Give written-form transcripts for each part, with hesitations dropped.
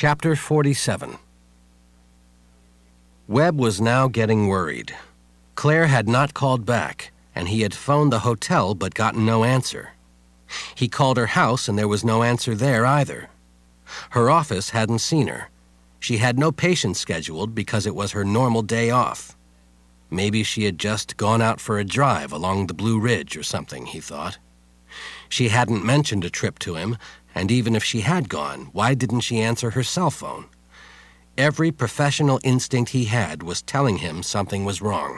Chapter 47. Webb was now getting worried. Claire had not called back, and he had phoned the hotel but gotten no answer. He called her house, and there was no answer there either. Her office hadn't seen her. She had no patients scheduled because it was her normal day off. Maybe she had just gone out for a drive along the Blue Ridge or something, he thought. She hadn't mentioned a trip to him, and even if she had gone, why didn't she answer her cell phone? Every professional instinct he had was telling him something was wrong.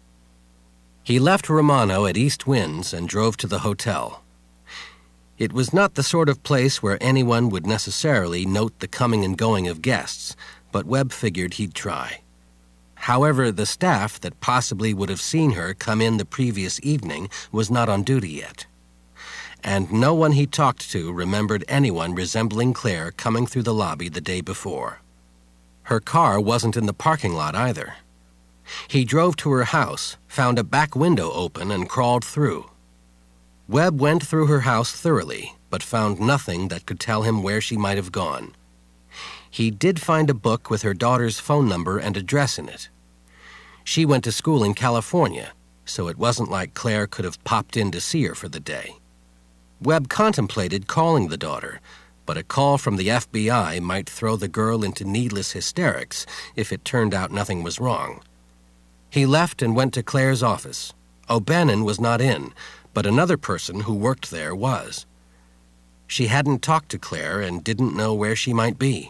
He left Romano at East Winds and drove to the hotel. It was not the sort of place where anyone would necessarily note the coming and going of guests, but Webb figured he'd try. However, the staff that possibly would have seen her come in the previous evening was not on duty yet. And no one he talked to remembered anyone resembling Claire coming through the lobby the day before. Her car wasn't in the parking lot either. He drove to her house, found a back window open, and crawled through. Webb went through her house thoroughly, but found nothing that could tell him where she might have gone. He did find a book with her daughter's phone number and address in it. She went to school in California, so it wasn't like Claire could have popped in to see her for the day. Webb contemplated calling the daughter, but a call from the FBI might throw the girl into needless hysterics if it turned out nothing was wrong. He left and went to Claire's office. O'Bannon was not in, but another person who worked there was. She hadn't talked to Claire and didn't know where she might be.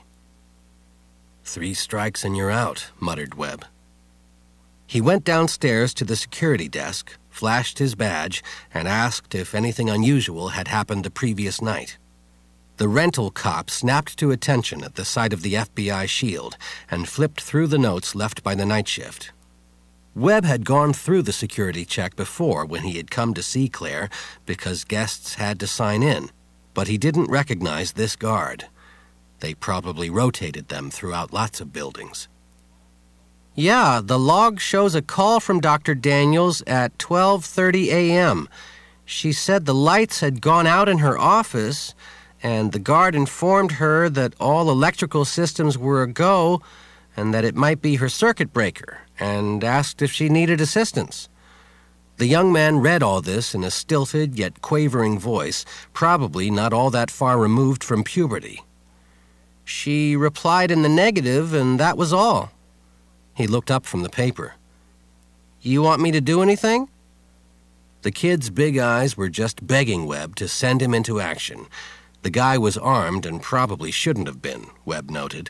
3 strikes and you're out, muttered Webb. He went downstairs to the security desk, flashed his badge, and asked if anything unusual had happened the previous night. The rental cop snapped to attention at the sight of the FBI shield and flipped through the notes left by the night shift. Webb had gone through the security check before when he had come to see Claire because guests had to sign in, but he didn't recognize this guard. They probably rotated them throughout lots of buildings. Yeah, the log shows a call from Dr. Daniels at 12:30 a.m. She said the lights had gone out in her office, and the guard informed her that all electrical systems were a go and that it might be her circuit breaker, and asked if she needed assistance. The young man read all this in a stilted yet quavering voice, probably not all that far removed from puberty. She replied in the negative, and that was all. He looked up from the paper. You want me to do anything? The kid's big eyes were just begging Webb to send him into action. The guy was armed and probably shouldn't have been, Webb noted.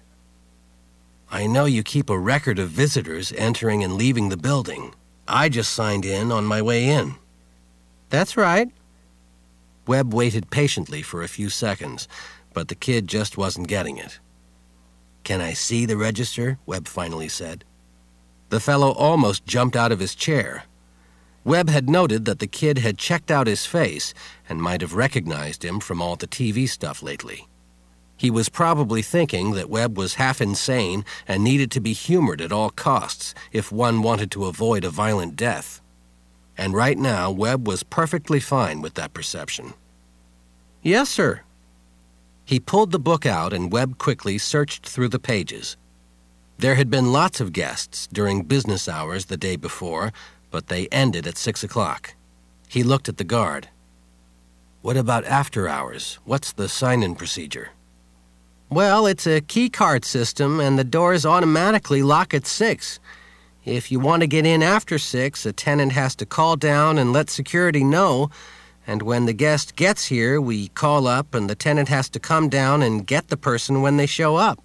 I know you keep a record of visitors entering and leaving the building. I just signed in on my way in. That's right. Webb waited patiently for a few seconds, but the kid just wasn't getting it. Can I see the register? Webb finally said. The fellow almost jumped out of his chair. Webb had noted that the kid had checked out his face and might have recognized him from all the TV stuff lately. He was probably thinking that Webb was half insane and needed to be humored at all costs if one wanted to avoid a violent death. And right now, Webb was perfectly fine with that perception. Yes, sir. He pulled the book out and Webb quickly searched through the pages. There had been lots of guests during business hours the day before, but they ended at 6 o'clock. He looked at the guard. What about after hours? What's the sign-in procedure? Well, it's a key card system, and the doors automatically lock at 6. If you want to get in after 6, a tenant has to call down and let security know, and when the guest gets here, we call up and the tenant has to come down and get the person when they show up.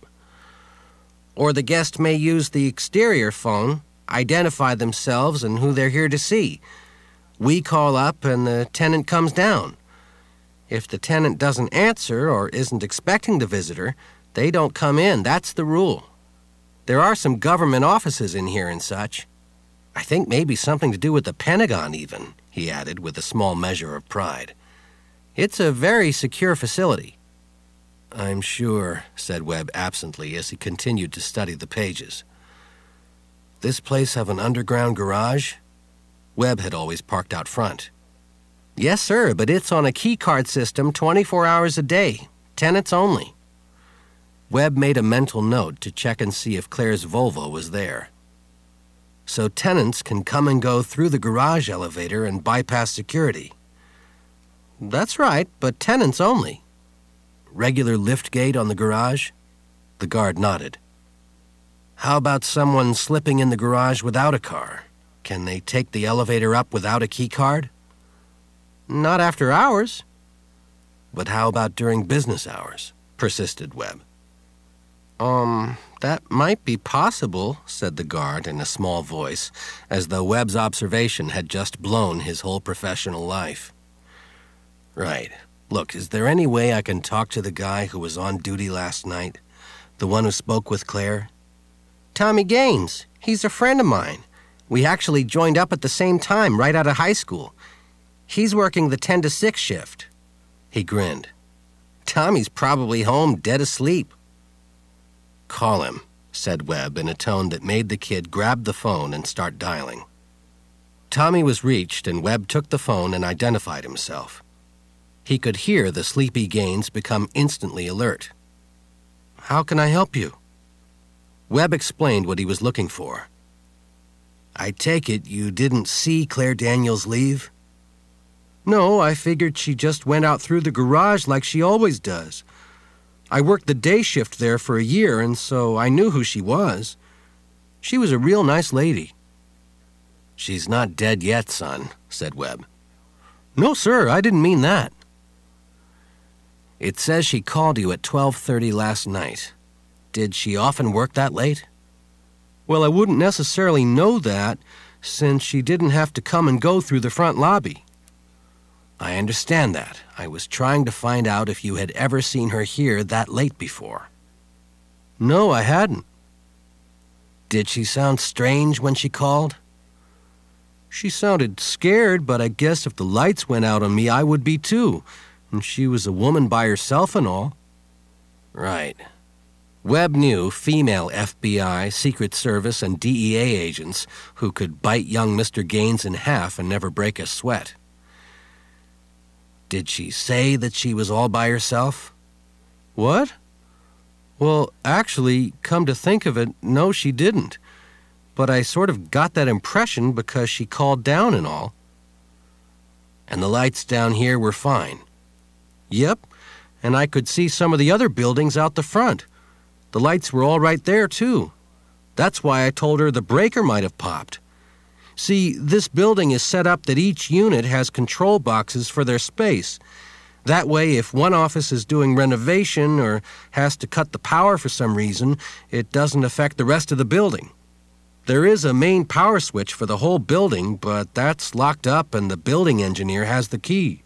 Or the guest may use the exterior phone, identify themselves and who they're here to see. We call up and the tenant comes down. If the tenant doesn't answer or isn't expecting the visitor, they don't come in. That's the rule. There are some government offices in here and such. I think maybe something to do with the Pentagon even, he added with a small measure of pride. It's a very secure facility. I'm sure, said Webb absently as he continued to study the pages. This place have an underground garage? Webb had always parked out front. Yes, sir, but it's on a key card system 24 hours a day. Tenants only. Webb made a mental note to check and see if Claire's Volvo was there. So tenants can come and go through the garage elevator and bypass security. That's right, but tenants only. Regular lift gate on the garage? The guard nodded. How about someone slipping in the garage without a car? Can they take the elevator up without a key card? Not after hours. But how about during business hours? Persisted Webb. That might be possible, said the guard in a small voice, as though Webb's observation had just blown his whole professional life. Right. Look, is there any way I can talk to the guy who was on duty last night? The one who spoke with Claire? Tommy Gaines. He's a friend of mine. We actually joined up at the same time right out of high school. He's working the 10 to 6 shift. He grinned. Tommy's probably home dead asleep. Call him, said Webb in a tone that made the kid grab the phone and start dialing. Tommy was reached, and Webb took the phone and identified himself. He could hear the sleepy Gaines become instantly alert. How can I help you? Webb explained what he was looking for. I take it you didn't see Claire Daniels leave? No, I figured she just went out through the garage like she always does. I worked the day shift there for a year, and so I knew who she was. She was a real nice lady. She's not dead yet, son, said Webb. No, sir, I didn't mean that. It says she called you at 12:30 last night. Did she often work that late? Well, I wouldn't necessarily know that, since she didn't have to come and go through the front lobby. I understand that. I was trying to find out if you had ever seen her here that late before. No, I hadn't. Did she sound strange when she called? She sounded scared, but I guess if the lights went out on me, I would be too. And she was a woman by herself and all. Right. Webb knew female FBI, Secret Service, and DEA agents who could bite young Mr. Gaines in half and never break a sweat. Did she say that she was all by herself? What? Well, actually, come to think of it, no, she didn't. But I sort of got that impression because she called down and all. And the lights down here were fine. Yep, and I could see some of the other buildings out the front. The lights were all right there, too. That's why I told her the breaker might have popped. See, this building is set up that each unit has control boxes for their space. That way, if one office is doing renovation or has to cut the power for some reason, it doesn't affect the rest of the building. There is a main power switch for the whole building, but that's locked up and the building engineer has the key.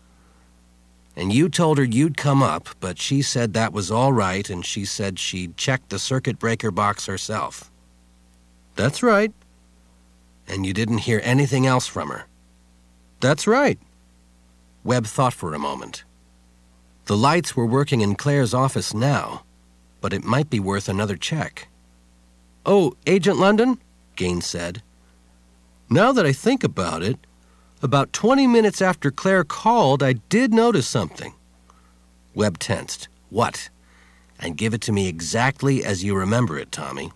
And you told her you'd come up, but she said that was all right, and she said she'd check the circuit breaker box herself. That's right. And you didn't hear anything else from her? That's right. Webb thought for a moment. The lights were working in Claire's office now, but it might be worth another check. Oh, Agent London? Gaines said. Now that I think about it, about 20 minutes after Claire called, I did notice something. Webb tensed. What? And give it to me exactly as you remember it, Tommy.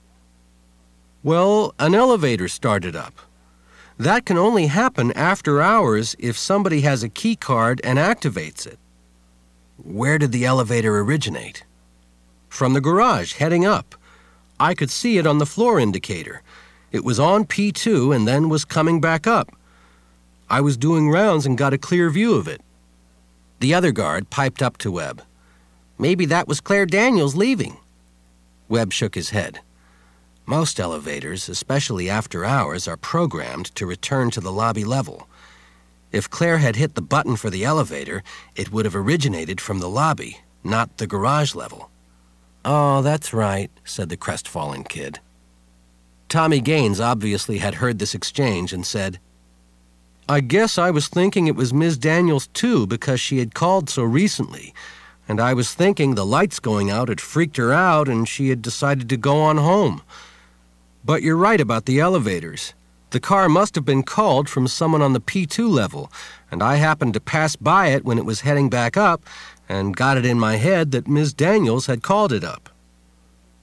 Well, an elevator started up. That can only happen after hours if somebody has a key card and activates it. Where did the elevator originate? From the garage, heading up. I could see it on the floor indicator. It was on P2 and then was coming back up. I was doing rounds and got a clear view of it. The other guard piped up to Webb. Maybe that was Claire Daniels leaving. Webb shook his head. Most elevators, especially after hours, are programmed to return to the lobby level. If Claire had hit the button for the elevator, it would have originated from the lobby, not the garage level. Oh, that's right, said the crestfallen kid. Tommy Gaines obviously had heard this exchange and said, I guess I was thinking it was Ms. Daniels, too, because she had called so recently, and I was thinking the lights going out had freaked her out and she had decided to go on home. But you're right about the elevators. The car must have been called from someone on the P2 level, and I happened to pass by it when it was heading back up and got it in my head that Ms. Daniels had called it up.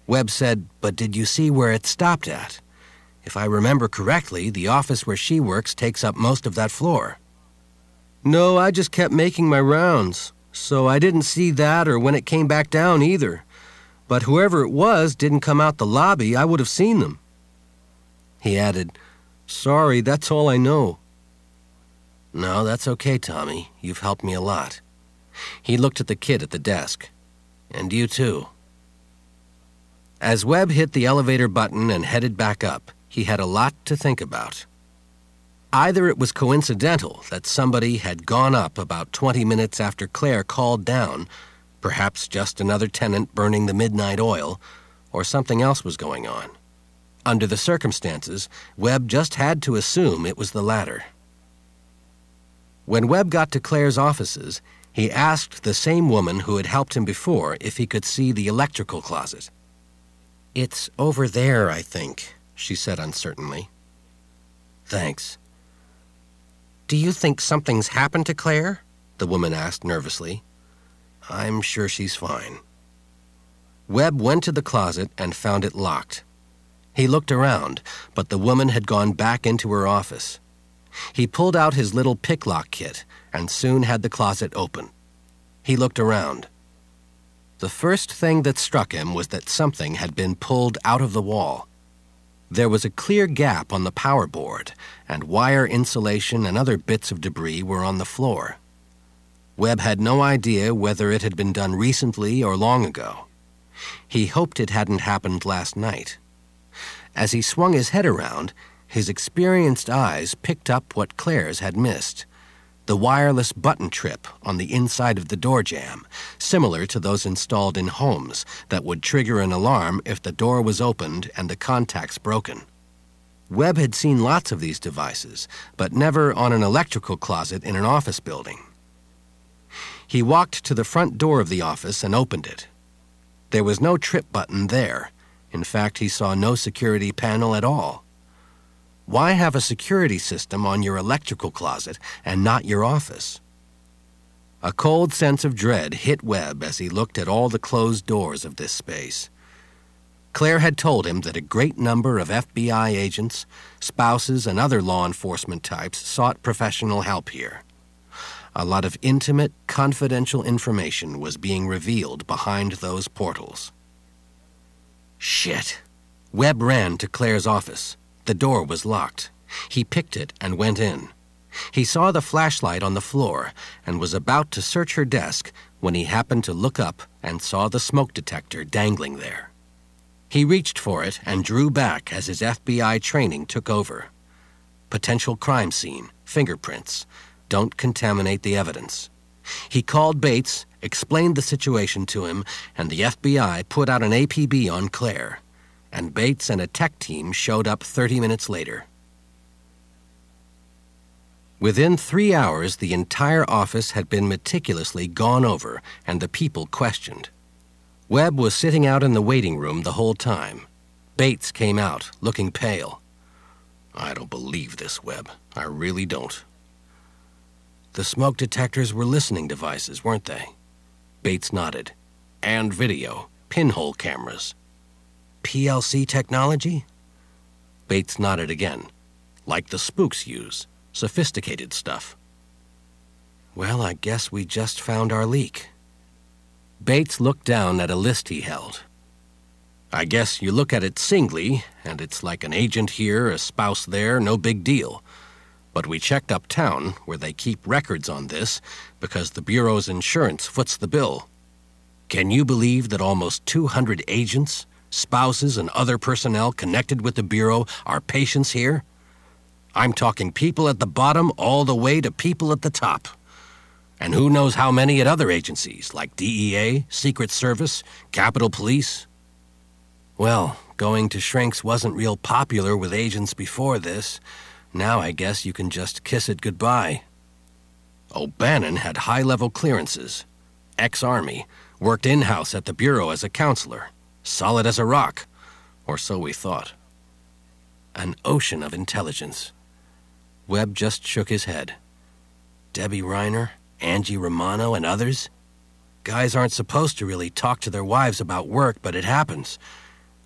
Webb said, "But did you see where it stopped at? If I remember correctly, the office where she works takes up most of that floor." "No, I just kept making my rounds, so I didn't see that or when it came back down either. But whoever it was didn't come out the lobby. I would have seen them." He added, "Sorry, that's all I know." "No, that's okay, Tommy. You've helped me a lot." He looked at the kid at the desk. "And you too." As Webb hit the elevator button and headed back up, he had a lot to think about. Either it was coincidental that somebody had gone up about 20 minutes after Claire called down, perhaps just another tenant burning the midnight oil, or something else was going on. Under the circumstances, Webb just had to assume it was the latter. When Webb got to Claire's offices, he asked the same woman who had helped him before if he could see the electrical closet. "It's over there, I think," she said uncertainly. "Thanks." "Do you think something's happened to Claire?" the woman asked nervously. "I'm sure she's fine." Webb went to the closet and found it locked. He looked around, but the woman had gone back into her office. He pulled out his little pick-lock kit and soon had the closet open. He looked around. The first thing that struck him was that something had been pulled out of the wall. There was a clear gap on the power board, and wire insulation and other bits of debris were on the floor. Webb had no idea whether it had been done recently or long ago. He hoped it hadn't happened last night. As he swung his head around, his experienced eyes picked up what Claire's had missed: the wireless button trip on the inside of the door jamb, similar to those installed in homes that would trigger an alarm if the door was opened and the contacts broken. Webb had seen lots of these devices, but never on an electrical closet in an office building. He walked to the front door of the office and opened it. There was no trip button there. In fact, he saw no security panel at all. Why have a security system on your electrical closet and not your office? A cold sense of dread hit Webb as he looked at all the closed doors of this space. Claire had told him that a great number of FBI agents, spouses, and other law enforcement types sought professional help here. A lot of intimate, confidential information was being revealed behind those portals. Shit! Webb ran to Claire's office. The door was locked. He picked it and went in. He saw the flashlight on the floor and was about to search her desk when he happened to look up and saw the smoke detector dangling there. He reached for it and drew back as his FBI training took over. Potential crime scene, fingerprints. Don't contaminate the evidence. He called Bates, explained the situation to him, and the FBI put out an APB on Claire. And Bates and a tech team showed up 30 minutes later. Within 3 hours, the entire office had been meticulously gone over and the people questioned. Webb was sitting out in the waiting room the whole time. Bates came out, looking pale. "I don't believe this, Webb. I really don't." "The smoke detectors were listening devices, weren't they?" Bates nodded. "And video, pinhole cameras." "PLC technology?" Bates nodded again. "Like the spooks use. Sophisticated stuff." "Well, I guess we just found our leak." Bates looked down at a list he held. "I guess you look at it singly, and it's like an agent here, a spouse there, no big deal. But we checked uptown, where they keep records on this, because the Bureau's insurance foots the bill. Can you believe that almost 200 agents, spouses, and other personnel connected with the Bureau are patients here? I'm talking people at the bottom all the way to people at the top. And who knows how many at other agencies, like DEA, Secret Service, Capitol Police? Well, going to shrinks wasn't real popular with agents before this. Now I guess you can just kiss it goodbye. O'Bannon had high-level clearances. Ex-Army, worked in-house at the Bureau as a counselor. Solid as a rock, or so we thought. An ocean of intelligence. Webb just shook his head. Debbie Reiner, Angie Romano, and others? Guys aren't supposed to really talk to their wives about work, but it happens.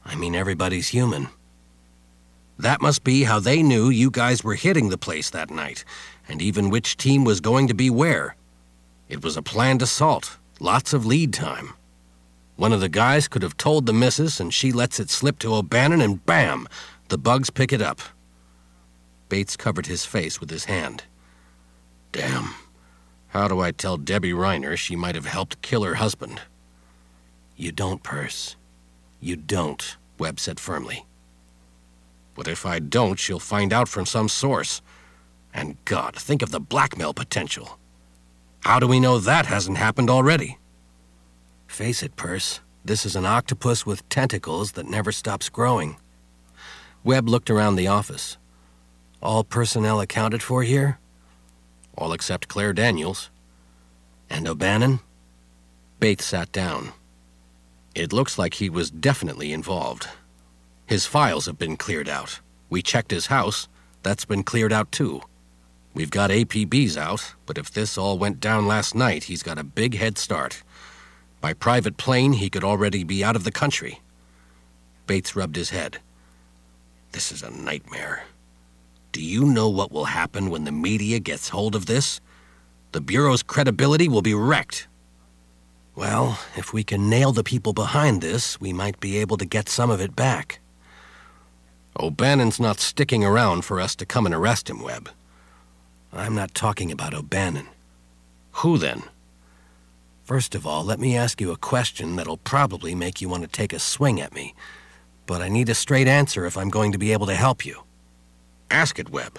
I mean, everybody's human. That must be how they knew you guys were hitting the place that night, and even which team was going to be where. It was a planned assault, lots of lead time. One of the guys could have told the missus, and she lets it slip to O'Bannon, and bam, the bugs pick it up. Bates covered his face with his hand. Damn. How do I tell Debbie Reiner she might have helped kill her husband? You don't, Perce. You don't, Webb said firmly. But if I don't, she'll find out from some source. And God, think of the blackmail potential. How do we know that hasn't happened already? Face it, Perce. This is an octopus with tentacles that never stops growing. Webb looked around the office. All personnel accounted for here? All except Claire Daniels. And O'Bannon? Bates sat down. It looks like he was definitely involved. His files have been cleared out. We checked his house. That's been cleared out too. We've got APBs out, but if this all went down last night, he's got a big head start. By private plane, he could already be out of the country. Bates rubbed his head. This is a nightmare. Do you know what will happen when the media gets hold of this? The Bureau's credibility will be wrecked. Well, if we can nail the people behind this, we might be able to get some of it back. O'Bannon's not sticking around for us to come and arrest him, Webb. I'm not talking about O'Bannon. Who then? First of all, let me ask you a question that'll probably make you want to take a swing at me, but I need a straight answer if I'm going to be able to help you. Ask it, Webb.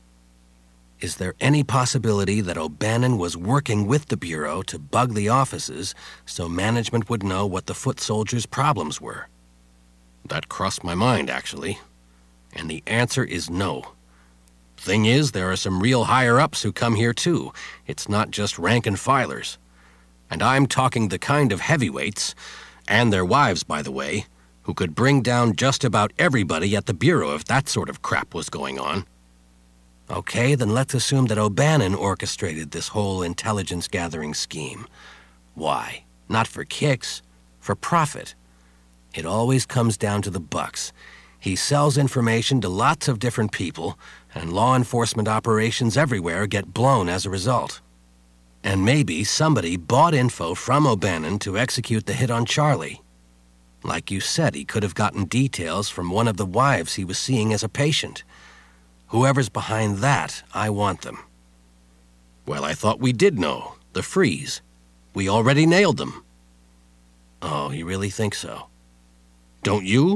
Is there any possibility that O'Bannon was working with the Bureau to bug the offices so management would know what the foot soldiers' problems were? That crossed my mind, actually. And the answer is no. Thing is, there are some real higher-ups who come here, too. It's not just rank-and-filers. And I'm talking the kind of heavyweights, and their wives, by the way, who could bring down just about everybody at the Bureau if that sort of crap was going on. Okay, then let's assume that O'Bannon orchestrated this whole intelligence-gathering scheme. Why? Not for kicks, for profit. It always comes down to the bucks. He sells information to lots of different people, and law enforcement operations everywhere get blown as a result. And maybe somebody bought info from O'Bannon to execute the hit on Charlie. Like you said, he could have gotten details from one of the wives he was seeing as a patient. Whoever's behind that, I want them. Well, I thought we did know. The Freeze. We already nailed them. Oh, you really think so? Don't you?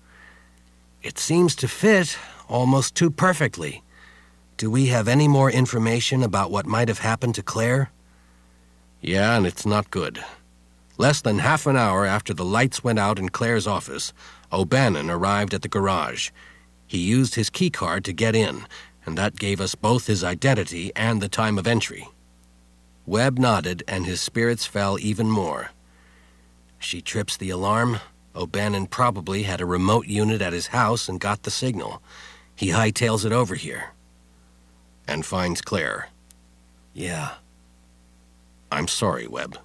It seems to fit almost too perfectly. Do we have any more information about what might have happened to Claire? Yeah, and it's not good. Less than half an hour after the lights went out in Claire's office, O'Bannon arrived at the garage. He used his keycard to get in, and that gave us both his identity and the time of entry. Webb nodded, and his spirits fell even more. She trips the alarm. O'Bannon probably had a remote unit at his house and got the signal. He hightails it over here. And finds Claire. Yeah. I'm sorry, Webb.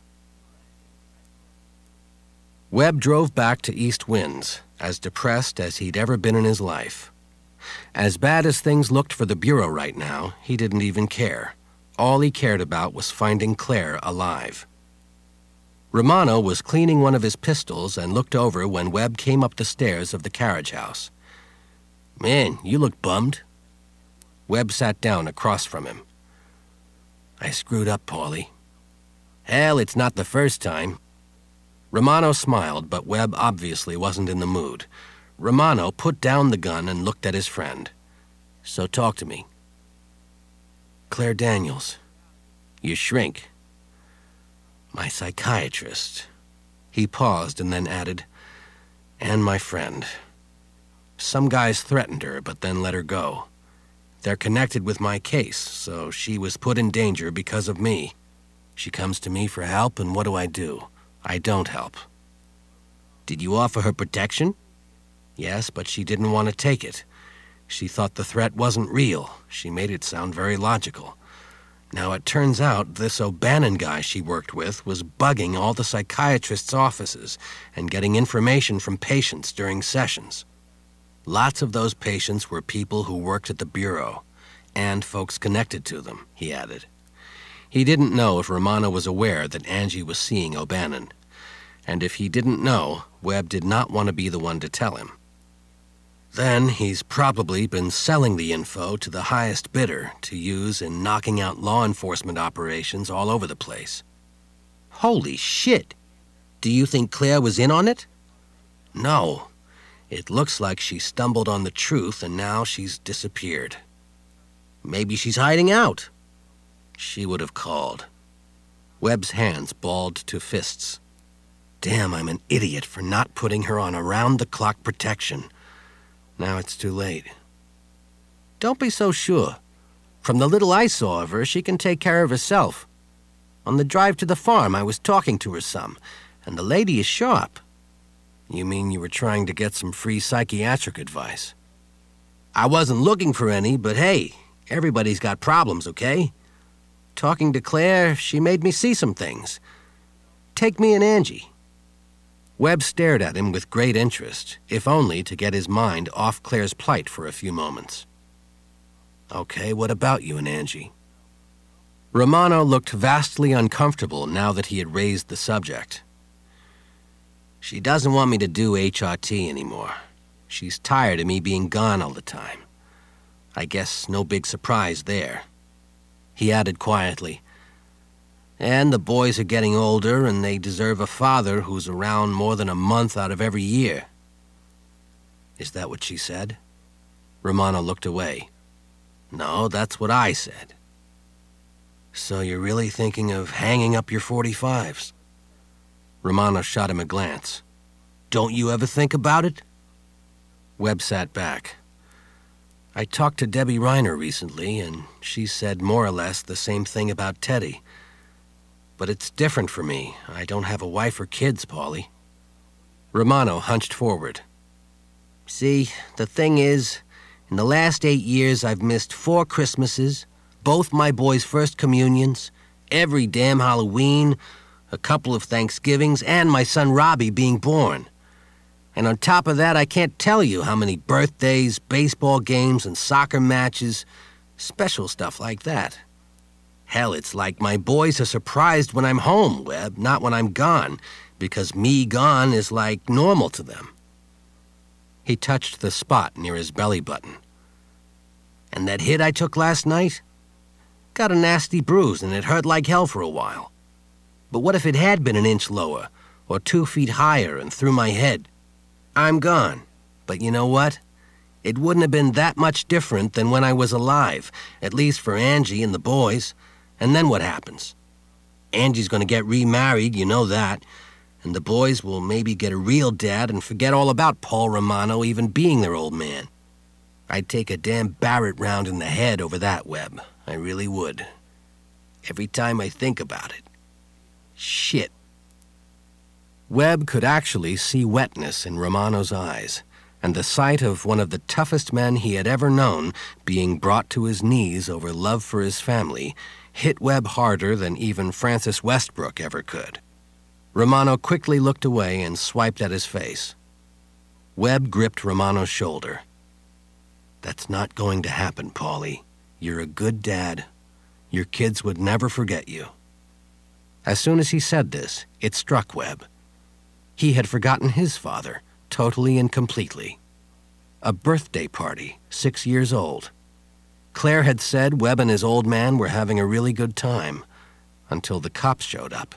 Webb drove back to East Winds, as depressed as he'd ever been in his life. As bad as things looked for the Bureau right now, he didn't even care. All he cared about was finding Claire alive. Romano was cleaning one of his pistols and looked over when Webb came up the stairs of the carriage house. Man, you look bummed. Webb sat down across from him. I screwed up, Paulie. Hell, it's not the first time. Romano smiled, but Webb obviously wasn't in the mood. Romano put down the gun and looked at his friend. So talk to me. Claire Daniels. You shrink. My psychiatrist. He paused and then added, and my friend. Some guys threatened her, but then let her go. They're connected with my case, so she was put in danger because of me. She comes to me for help, and what do? I don't help. Did you offer her protection? Yes, but she didn't want to take it. She thought the threat wasn't real. She made it sound very logical. Now, it turns out this O'Bannon guy she worked with was bugging all the psychiatrists' offices and getting information from patients during sessions. Lots of those patients were people who worked at the Bureau, and folks connected to them, he added. He didn't know if Romano was aware that Angie was seeing O'Bannon, and if he didn't know, Webb did not want to be the one to tell him. Then he's probably been selling the info to the highest bidder to use in knocking out law enforcement operations all over the place. Holy shit! Do you think Claire was in on it? No. It looks like she stumbled on the truth and now she's disappeared. Maybe she's hiding out. She would have called. Webb's hands balled to fists. Damn, I'm an idiot for not putting her on around-the-clock protection. Now it's too late. Don't be so sure. From the little I saw of her, she can take care of herself. On the drive to the farm, I was talking to her some, and the lady is sharp. You mean you were trying to get some free psychiatric advice? I wasn't looking for any, but hey, everybody's got problems, okay? Talking to Claire, she made me see some things. Take me and Angie. Webb stared at him with great interest, if only to get his mind off Claire's plight for a few moments. Okay, what about you and Angie? Romano looked vastly uncomfortable now that he had raised the subject. She doesn't want me to do HRT anymore. She's tired of me being gone all the time. I guess no big surprise there. He added quietly, and the boys are getting older, and they deserve a father who's around more than a month out of every year. Is that what she said? Romano looked away. No, that's what I said. So you're really thinking of hanging up your .45s? Romano shot him a glance. Don't you ever think about it? Webb sat back. I talked to Debbie Reiner recently, and she said more or less the same thing about Teddy. But it's different for me. I don't have a wife or kids, Paulie. Romano hunched forward. See, the thing is, in the last 8 years I've missed 4 Christmases, both my boys' first communions, every damn Halloween, a couple of Thanksgivings, and my son Robbie being born. And on top of that, I can't tell you how many birthdays, baseball games, and soccer matches, special stuff like that. Hell, it's like my boys are surprised when I'm home, Webb, not when I'm gone, because me gone is like normal to them. He touched the spot near his belly button. And that hit I took last night? Got a nasty bruise and it hurt like hell for a while. But what if it had been an inch lower, or 2 feet higher and through my head? I'm gone. But you know what? It wouldn't have been that much different than when I was alive, at least for Angie and the boys. And then what happens? Angie's going to get remarried, you know that. And the boys will maybe get a real dad and forget all about Paul Romano even being their old man. I'd take a damn Barrett round in the head over that, Webb. I really would. Every time I think about it. Shit. Webb could actually see wetness in Romano's eyes, and the sight of one of the toughest men he had ever known being brought to his knees over love for his family hit Webb harder than even Francis Westbrook ever could. Romano quickly looked away and swiped at his face. Webb gripped Romano's shoulder. That's not going to happen, Paulie. You're a good dad. Your kids would never forget you. As soon as he said this, it struck Webb. He had forgotten his father, totally and completely. A birthday party, 6 years old. Claire had said Webb and his old man were having a really good time, until the cops showed up.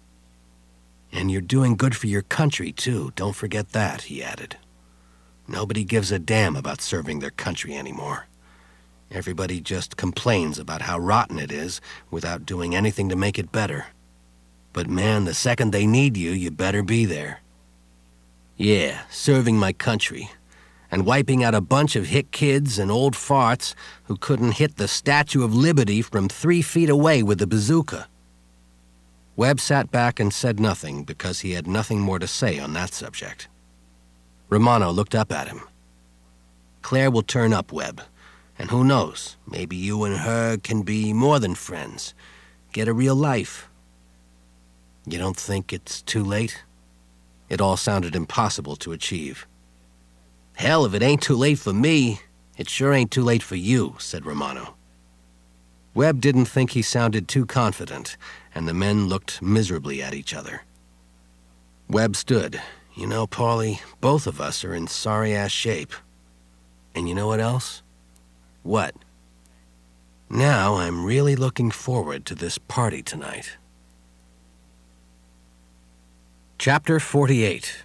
And you're doing good for your country, too. Don't forget that, he added. Nobody gives a damn about serving their country anymore. Everybody just complains about how rotten it is without doing anything to make it better. But man, the second they need you, you better be there. Yeah, serving my country. And wiping out a bunch of hick kids and old farts who couldn't hit the Statue of Liberty from 3 feet away with a bazooka. Webb sat back and said nothing because he had nothing more to say on that subject. Romano looked up at him. Claire will turn up, Webb. And who knows, maybe you and her can be more than friends. Get a real life. You don't think it's too late? It all sounded impossible to achieve. Hell, if it ain't too late for me, it sure ain't too late for you, said Romano. Webb didn't think he sounded too confident, and the men looked miserably at each other. Webb stood. You know, Paulie, both of us are in sorry-ass shape. And you know what else? What? Now I'm really looking forward to this party tonight. Chapter 48.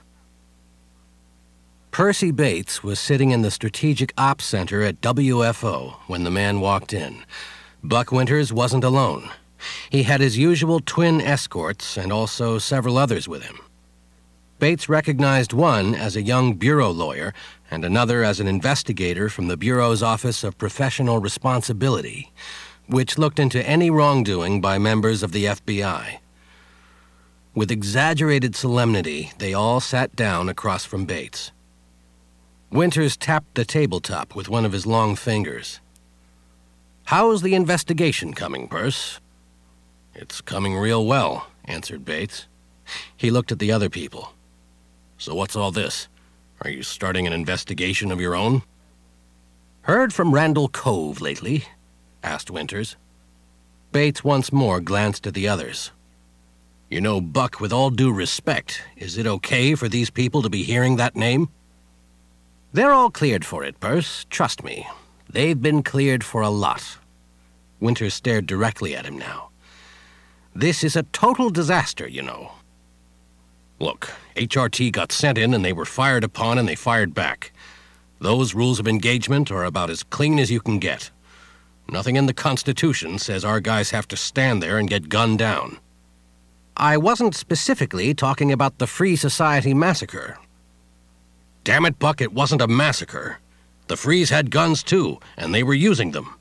Percy Bates was sitting in the Strategic Ops Center at WFO when the man walked in. Buck Winters wasn't alone. He had his usual twin escorts and also several others with him. Bates recognized one as a young bureau lawyer and another as an investigator from the Bureau's Office of Professional Responsibility, which looked into any wrongdoing by members of the FBI. With exaggerated solemnity, they all sat down across from Bates. Winters tapped the tabletop with one of his long fingers. "How's the investigation coming, Perce?" "It's coming real well," answered Bates. He looked at the other people. "So what's all this? Are you starting an investigation of your own?" "Heard from Randall Cove lately?" asked Winters. Bates once more glanced at the others. "You know, Buck, with all due respect, is it okay for these people to be hearing that name?" "They're all cleared for it, Perce. Trust me. They've been cleared for a lot." Winters stared directly at him now. "This is a total disaster, you know." "Look, HRT got sent in and they were fired upon and they fired back. Those rules of engagement are about as clean as you can get. Nothing in the Constitution says our guys have to stand there and get gunned down." "I wasn't specifically talking about the Free Society massacre." "Damn it, Buck, it wasn't a massacre. The Frees had guns too, and they were using them."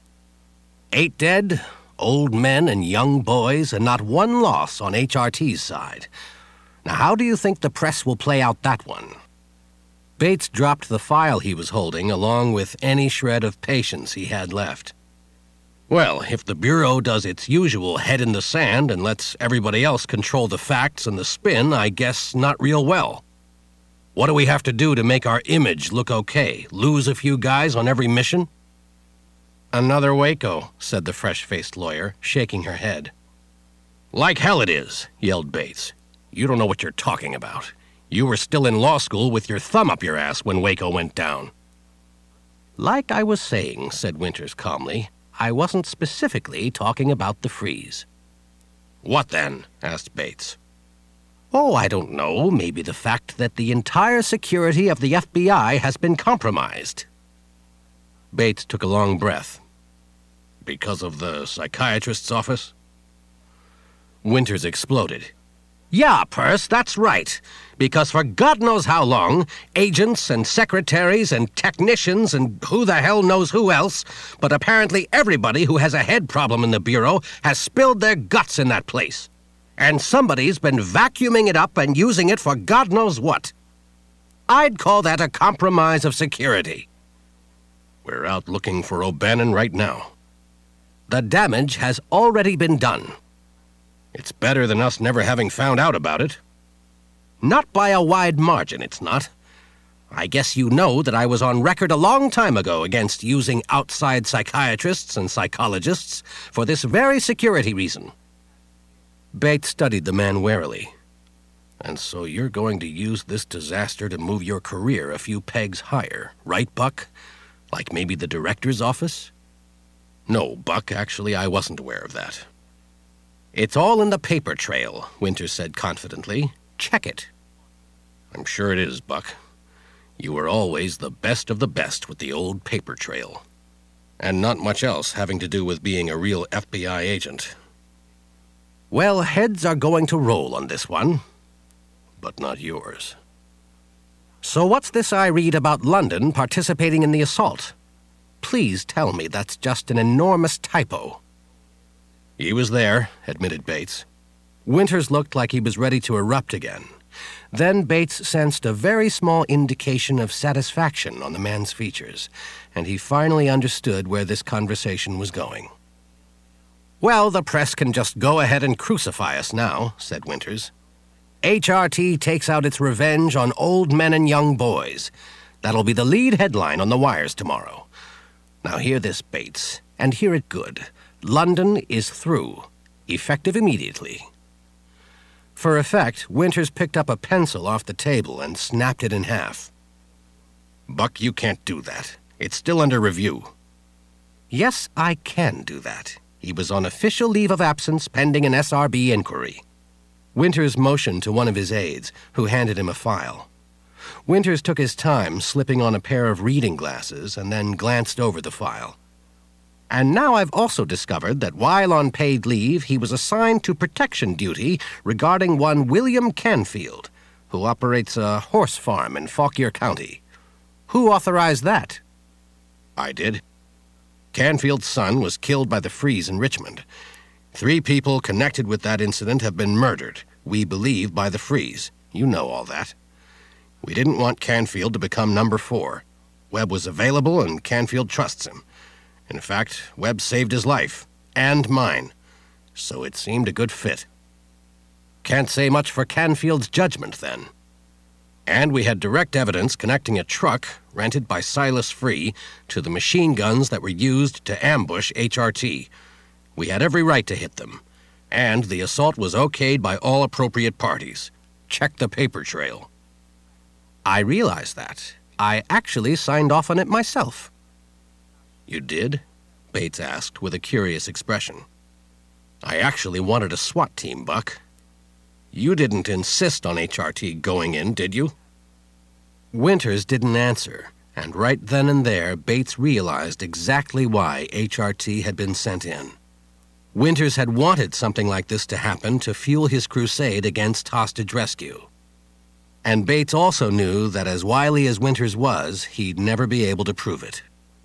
8 dead, old men and young boys, and not one loss on HRT's side. Now, how do you think the press will play out that one?" Bates dropped the file he was holding along with any shred of patience he had left. "Well, if the Bureau does its usual head in the sand and lets everybody else control the facts and the spin, I guess not real well. What do we have to do to make our image look okay? Lose a few guys on every mission?" "Another Waco," said the fresh-faced lawyer, shaking her head. "Like hell it is," yelled Bates. "You don't know what you're talking about. You were still in law school with your thumb up your ass when Waco went down." "Like I was saying," said Winters calmly, "I wasn't specifically talking about the Frees." "What then?" asked Bates. "Oh, I don't know. Maybe the fact that the entire security of the FBI has been compromised." Bates took a long breath. "Because of the psychiatrist's office?" Winters exploded. "Yeah, Perce, that's right. Because for God knows how long, agents and secretaries and technicians and who the hell knows who else, but apparently everybody who has a head problem in the Bureau has spilled their guts in that place. And somebody's been vacuuming it up and using it for God knows what. I'd call that a compromise of security." "We're out looking for O'Bannon right now." "The damage has already been done." "It's better than us never having found out about it." "Not by a wide margin, it's not. I guess you know that I was on record a long time ago against using outside psychiatrists and psychologists for this very security reason." Bates studied the man warily. "And so you're going to use this disaster to move your career a few pegs higher, right, Buck? Like maybe the director's office?" "No, Buck, actually, I wasn't aware of that." "It's all in the paper trail," Winters said confidently. "Check it." "I'm sure it is, Buck. You were always the best of the best with the old paper trail. And not much else having to do with being a real FBI agent." "Well, heads are going to roll on this one." "But not yours." "So what's this I read about London participating in the assault? Please tell me that's just an enormous typo." "He was there," admitted Bates. Winters looked like he was ready to erupt again. Then Bates sensed a very small indication of satisfaction on the man's features, and he finally understood where this conversation was going. "Well, the press can just go ahead and crucify us now," said Winters. "HRT takes out its revenge on old men and young boys. That'll be the lead headline on the wires tomorrow. Now hear this, Bates, and hear it good. London is through, effective immediately." For effect, Winters picked up a pencil off the table and snapped it in half. "Buck, you can't do that. It's still under review." "Yes, I can do that. He was on official leave of absence pending an SRB inquiry." Winters motioned to one of his aides, who handed him a file. Winters took his time, slipping on a pair of reading glasses, and then glanced over the file. "And now I've also discovered that while on paid leave, he was assigned to protection duty regarding one William Canfield, who operates a horse farm in Fauquier County. Who authorized that?" "I did. Canfield's son was killed by the Freeze in Richmond. 3 people connected with that incident have been murdered, we believe, by the Freeze. You know all that. We didn't want Canfield to become number 4. Webb was available, and Canfield trusts him. In fact, Webb saved his life, and mine, so it seemed a good fit." "Can't say much for Canfield's judgment, then." "And we had direct evidence connecting a truck, rented by Silas Free, to the machine guns that were used to ambush HRT. We had every right to hit them, and the assault was okayed by all appropriate parties. Check the paper trail." "I realize that. I actually signed off on it myself." "You did?" Bates asked with a curious expression. "I actually wanted a SWAT team, Buck. You didn't insist on HRT going in, did you?" Winters didn't answer, and right then and there Bates realized exactly why HRT had been sent in. Winters had wanted something like this to happen to fuel his crusade against hostage rescue. And Bates also knew that as wily as Winters was, he'd never be able to prove it.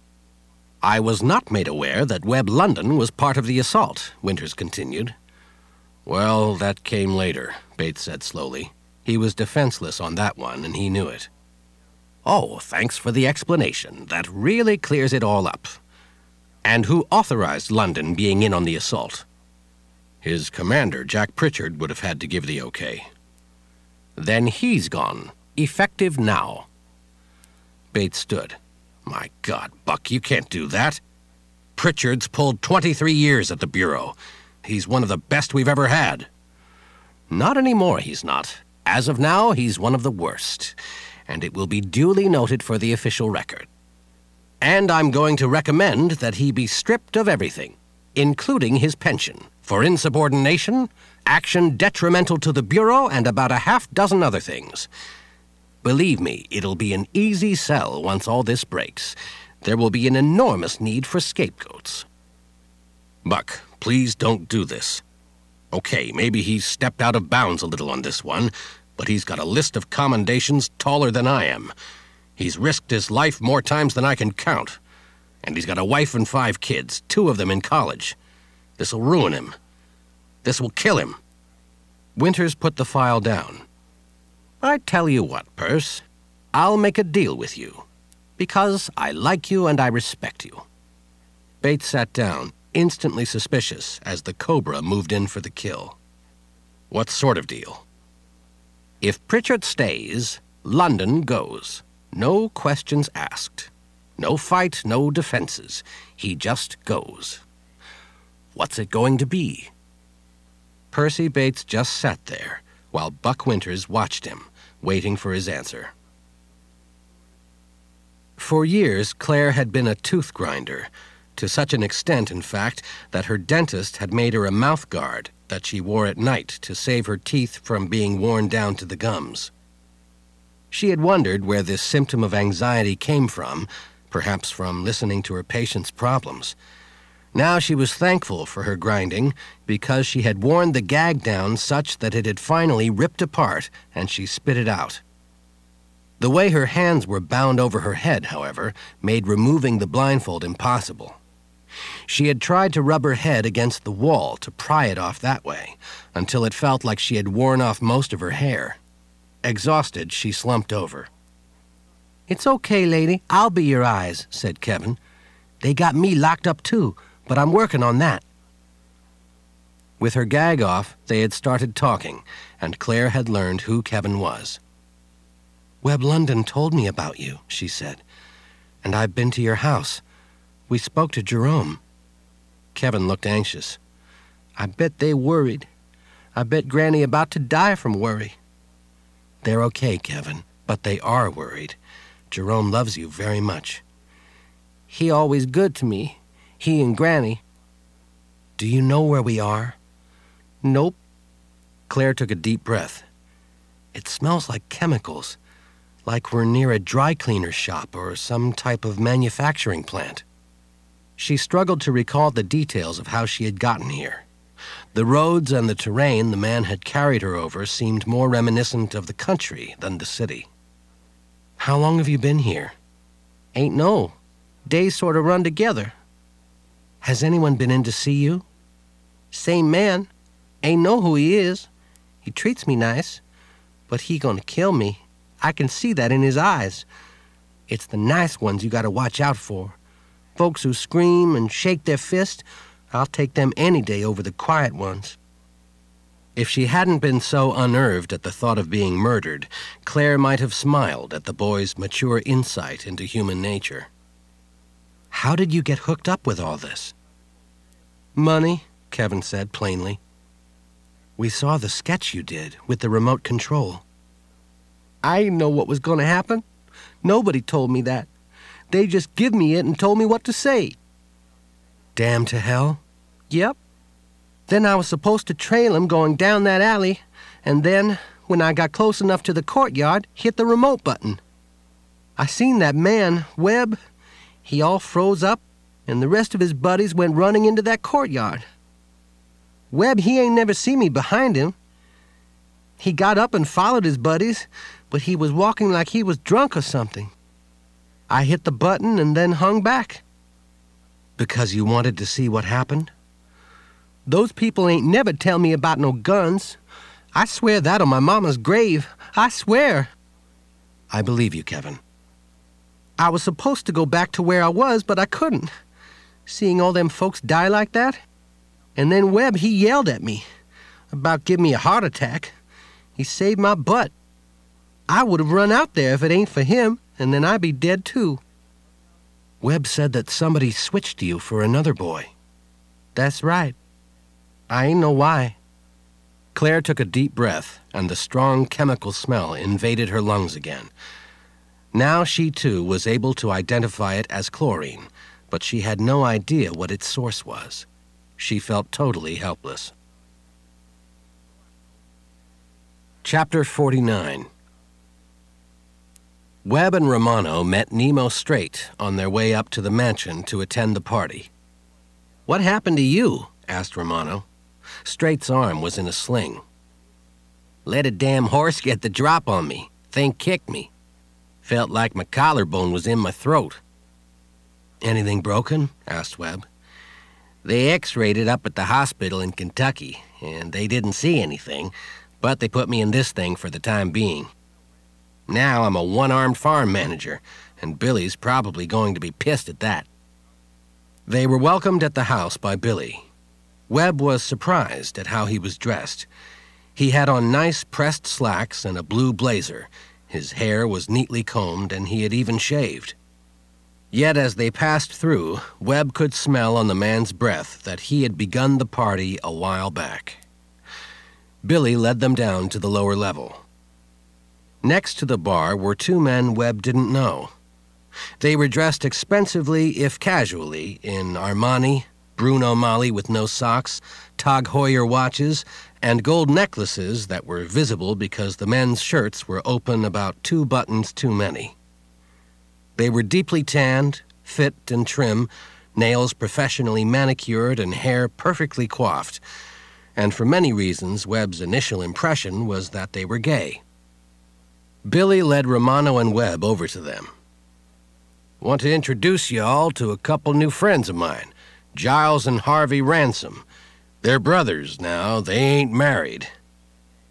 "I was not made aware that Webb London was part of the assault," Winters continued. "Well, that came later," Bates said slowly. He was defenseless on that one, and he knew it. "Oh, thanks for the explanation. That really clears it all up. And who authorized London being in on the assault?" "His commander, Jack Pritchard, would have had to give the okay." "Then he's gone. Effective now." Bates stood. "My God, Buck, you can't do that. Pritchard's pulled 23 years at the Bureau. He's one of the best we've ever had." "Not anymore, he's not. As of now, he's one of the worst, and it will be duly noted for the official record. And I'm going to recommend that he be stripped of everything, including his pension, for insubordination, action detrimental to the Bureau, and about a half-dozen other things. Believe me, it'll be an easy sell once all this breaks. There will be an enormous need for scapegoats." "Buck, please don't do this. Okay, maybe he's stepped out of bounds a little on this one, but he's got a list of commendations taller than I am. He's risked his life more times than I can count. And he's got a wife and 5 kids, 2 of them in college. This'll ruin him. This will kill him." Winters put the file down. "I tell you what, Perce, I'll make a deal with you, because I like you and I respect you." Bates sat down, instantly suspicious, as the Cobra moved in for the kill. "What sort of deal?" "If Pritchard stays, London goes. No questions asked. No fight, no defenses. He just goes." "What's it going to be?" Percy Bates just sat there, while Buck Winters watched him, waiting for his answer. For years, Claire had been a tooth grinder, to such an extent, in fact, that her dentist had made her a mouth guard that she wore at night to save her teeth from being worn down to the gums. She had wondered where this symptom of anxiety came from, perhaps from listening to her patients' problems. Now she was thankful for her grinding, because she had worn the gag down such that it had finally ripped apart and she spit it out. The way her hands were bound over her head, however, made removing the blindfold impossible. She had tried to rub her head against the wall to pry it off that way, until it felt like she had worn off most of her hair. Exhausted, she slumped over. "It's okay, lady. I'll be your eyes," said Kevin. "They got me locked up too, but I'm working on that." With her gag off, they had started talking, and Claire had learned who Kevin was. "Webb London told me about you," she said. "And I've been to your house. We spoke to Jerome." Kevin looked anxious. "I bet they worried. I bet Granny about to die from worry." "They're okay, Kevin, but they are worried. Jerome loves you very much." "He always good to me. He and Granny." "Do you know where we are?" "Nope." Claire took a deep breath. "It smells like chemicals, like we're near a dry cleaner's shop or some type of manufacturing plant." She struggled to recall the details of how she had gotten here. The roads and the terrain the man had carried her over seemed more reminiscent of the country than the city. "How long have you been here?" "Ain't no. Days sort of run together." "Has anyone been in to see you?" "Same man. Ain't know who he is. He treats me nice. But he gonna kill me. I can see that in his eyes. It's the nice ones you gotta watch out for. Folks who scream and shake their fist, I'll take them any day over the quiet ones." If she hadn't been so unnerved at the thought of being murdered, Claire might have smiled at the boy's mature insight into human nature. "How did you get hooked up with all this?" "Money," Kevin said plainly. "We saw the sketch you did with the remote control." "I didn't know what was going to happen. Nobody told me that. They just give me it and told me what to say." "Damn to hell?" "Yep. Then I was supposed to trail him going down that alley, and then, when I got close enough to the courtyard, hit the remote button. I seen that man, Webb. He all froze up, and the rest of his buddies went running into that courtyard. Webb, he ain't never seen me behind him. He got up and followed his buddies, but he was walking like he was drunk or something. I hit the button and then hung back." "Because you wanted to see what happened?" "Those people ain't never tell me about no guns. I swear that on my mama's grave. I swear." "I believe you, Kevin." "I was supposed to go back to where I was, but I couldn't. Seeing all them folks die like that. And then Webb, he yelled at me. About giving me a heart attack. He saved my butt. I would have run out there if it ain't for him, and then I'd be dead too." "Webb said that somebody switched you for another boy." "That's right. I ain't know why." Claire took a deep breath, and the strong chemical smell invaded her lungs again. Now she, too, was able to identify it as chlorine, but she had no idea what its source was. She felt totally helpless. Chapter 49. Webb and Romano met Nemo Straight on their way up to the mansion to attend the party. "What happened to you?" asked Romano. Straight's arm was in a sling. "Let a damn horse get the drop on me. Thing kicked me. Felt like my collarbone was in my throat." "Anything broken?" asked Webb. "They x-rayed it up at the hospital in Kentucky, and they didn't see anything, but they put me in this thing for the time being. Now I'm a one-armed farm manager, and Billy's probably going to be pissed at that." They were welcomed at the house by Billy. Webb was surprised at how he was dressed. He had on nice pressed slacks and a blue blazer. His hair was neatly combed, and he had even shaved. Yet as they passed through, Webb could smell on the man's breath that he had begun the party a while back. Billy led them down to the lower level. Next to the bar were two men Webb didn't know. They were dressed expensively, if casually, in Armani, Bruno Magli with no socks, Tag Heuer watches, and gold necklaces that were visible because the men's shirts were open about 2 buttons too many. They were deeply tanned, fit and trim, nails professionally manicured and hair perfectly coiffed, and for many reasons Webb's initial impression was that they were gay. Billy led Romano and Webb over to them. "Want to introduce you all to a couple new friends of mine, Giles and Harvey Ransom. They're brothers now, they ain't married."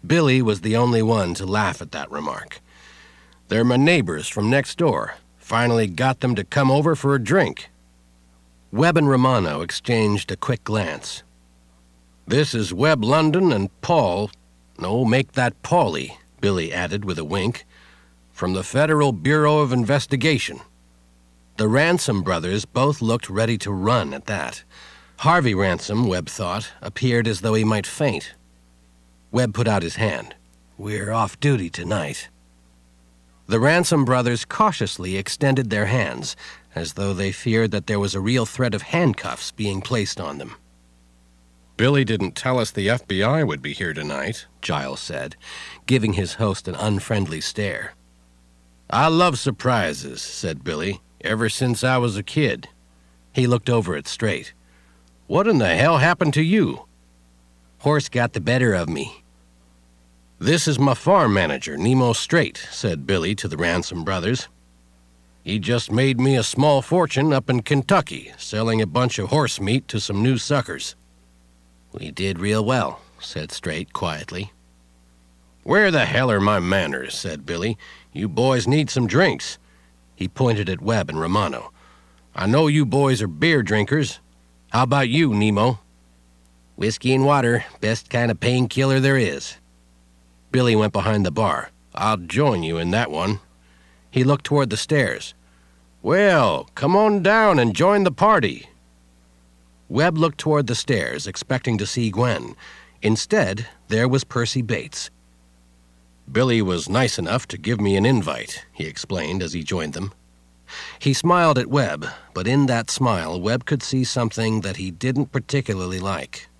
Billy was the only one to laugh at that remark. "They're my neighbors from next door. Finally got them to come over for a drink." Webb and Romano exchanged a quick glance. "This is Webb London and Paul, no, make that Paulie," Billy added with a wink, "from the Federal Bureau of Investigation." The Ransom brothers both looked ready to run at that. Harvey Ransom, Webb thought, appeared as though he might faint. Webb put out his hand. "We're off duty tonight." The Ransom brothers cautiously extended their hands, as though they feared that there was a real threat of handcuffs being placed on them. "Billy didn't tell us the FBI would be here tonight," Giles said, giving his host an unfriendly stare. "I love surprises," said Billy, "ever since I was a kid." He looked over at Straight. "What in the hell happened to you?" "Horse got the better of me." "This is my farm manager, Nemo Straight," said Billy to the Ransom brothers. "He just made me a small fortune up in Kentucky, selling a bunch of horse meat to some new suckers." "We did real well," said Straight quietly. "Where the hell are my manners?" said Billy. "You boys need some drinks." He pointed at Webb and Romano. "I know you boys are beer drinkers. How about you, Nemo?" "Whiskey and water, best kind of painkiller there is." Billy went behind the bar. "I'll join you in that one." He looked toward the stairs. "Well, come on down and join the party." Webb looked toward the stairs, expecting to see Gwen. Instead, there was Percy Bates. "Billy was nice enough to give me an invite," he explained as he joined them. He smiled at Webb, but in that smile, Webb could see something that he didn't particularly like.